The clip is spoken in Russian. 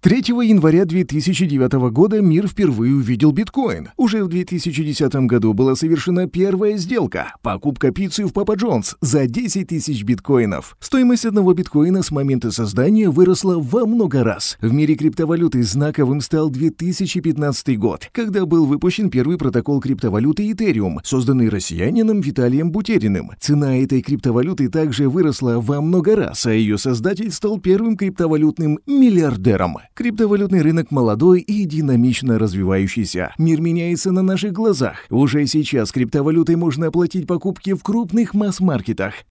3 января 2009 года мир впервые увидел биткоин. Уже в 2010 году была совершена первая сделка – покупка пиццы в Папа Джонс за 10 тысяч биткоинов. Стоимость одного биткоина с момента создания выросла во много раз. В мире криптовалюты знаковым стал 2015 год, когда был выпущен первый протокол криптовалюты Ethereum, созданный россиянином Виталием Бутериным. Цена этой криптовалюты также выросла во много раз, а ее создатель стал первым криптовалютным миллиардером. Криптовалютный рынок молодой и динамично развивающийся. Мир меняется на наших глазах. Уже сейчас криптовалютой можно оплатить покупки в крупных масс-маркетах.